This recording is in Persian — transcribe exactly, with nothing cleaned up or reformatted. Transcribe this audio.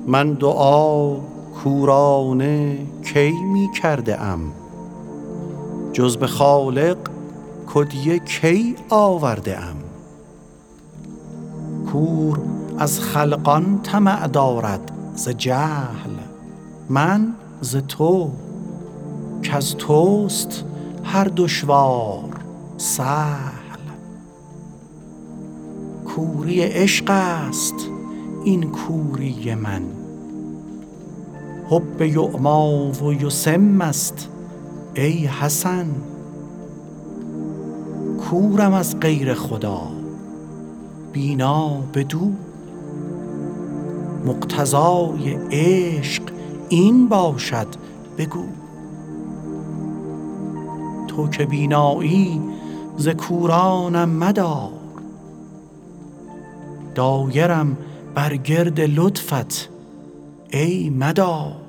من دعا کورانه کی می کرده ام، جز به خالق کدیه کی آورده ام. کور از خلقان طمع دارد ز جهل، من ز تو کز توست هر دشوار سهل. کوری عشق است این کوری من، حب یعمی و یسم است ای حسن. کورم از غیر خدا بینا بدو، مقتضای عشق این باشد بگو. تو که بینایی ز کورانم مدار، دایرم بر گرد لطفت ای مدار.